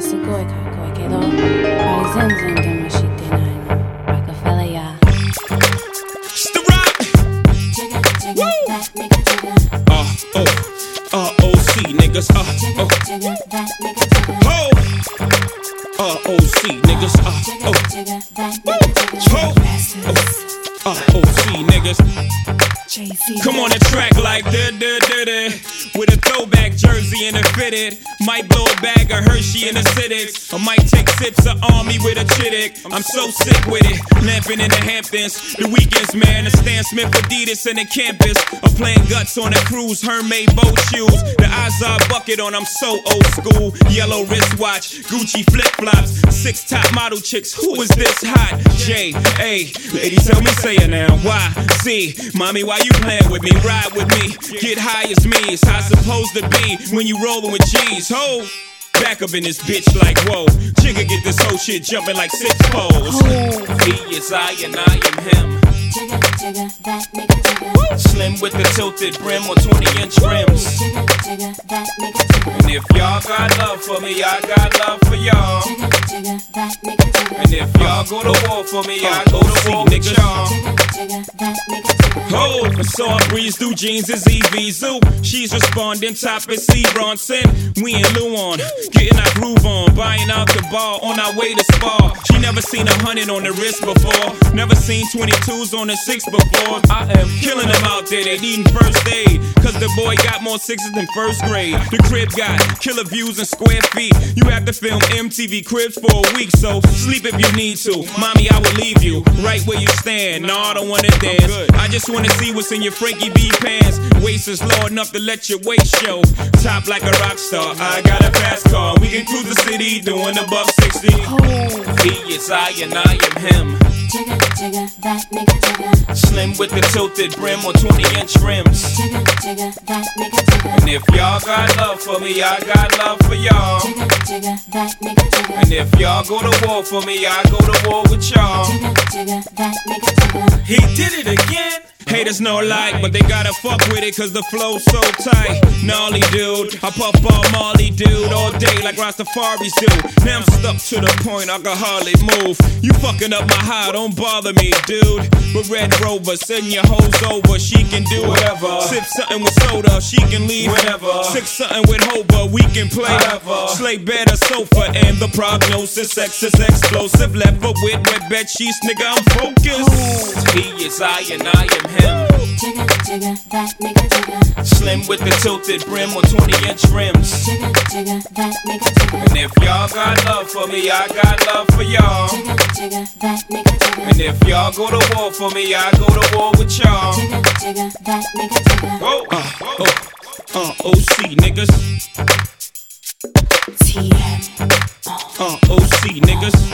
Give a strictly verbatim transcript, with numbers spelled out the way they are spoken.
すごいかっこいいけど、あれ全然騙してないの。バカフェラや。 It's the rock. Uh oh, uh O C niggas. Uh oh, ho. Uh O C niggas. Uh oh, ho. Uh O C niggas. Come on the track like da da da da, with a throwback jersey and a fitted. Might blow a bag of Hershey in the Civics. I might take sips of Army with a chittick. I'm so sick with it. Lamping in the Hamptons. The weekends, man. The Stan Smith Adidas and the campus. I'm playing guts on a cruise. Hermès boat shoes. The Izod bucket on. I'm so old school. Yellow wristwatch. Gucci flip flops. Six top model chicks. Who is this hot? J A. Lady, tell me, say it now. Y C. Mommy, why you playing with me? Ride with me. Get high as me. It's how it's supposed to be when you rollin' with G's. Ho! Back up in this bitch like whoa. Jigga get this whole shit jumping like six poles. He is I and I am him. Jigga, jigga, that nigga jigga. Slim with the tilted brim or twenty inch rims. Jigga, jigga, that nigga jigga. And if y'all got love for me, I got love for y'all. Jigga, jigga, that nigga jigga. And if y'all go to war for me, I go to war with y'all. Jigga, jigga, that nigga jigga. Ho, I saw her breeze through jeans is E V Zoo. She's responding, top is C. Bronson. We in Luan, getting our groove on, buying out the bar on our way to Spa. She never seen a hundred on the wrist before, never seen twenty-twos on the six before. I am killing them out there, they needin' first aid, cause the boy got more sixes than first grade. The crib got killer views and square feet. You have to film M T V Cribs for a week, so sleep if you need to. Mommy, I will leave you right where you stand. No, I don't wanna dance, I just wanna see what's in your Frankie B pants. Waist is low enough to let your waist show. Top like a rock star, I got a fast car. We can cruise the city doing a buck sixty. He is I and I am him. Jigga, jigga, that nigga jigga. Slim with the tilted brim or twenty inch rims. Jigga, jigga, that nigga jigga. And if y'all got love for me, I got love for y'all. Jigga, jigga, that nigga jigga. And if y'all go to war for me, I go to war with y'all. Jigga, jigga, that nigga jigga. He did it again. Haters no like, but they gotta fuck with it cause the flow's so tight. Gnarly dude, I puff all Marley dude all day like Rastafaris do. Now I'm stuck to the point I can hardly move. You fucking up my high, don't bother me, dude. But Red Rover, send your hoes over, she can do whatever. Sip something with soda, she can leave whenever. Sip something with Hoba, we can play whatever. Slay better sofa, and the prognosis X is explosive. Left foot with wet bed sheets, nigga, I'm focused. He is I and I am him. Jigga, jigga, that nigga jigga. Slim with the tilted brim or twenty inch rims. Jigga, jigga, that nigga jigga. And if y'all got love for me, I got love for y'all. Jigga, jigga, that nigga jigga. And if y'all go to war for me, I go to war with y'all. Jigga, jigga, that nigga jigga. Oh, uh, oh, uh, O C niggas. T M. Uh, O C niggas.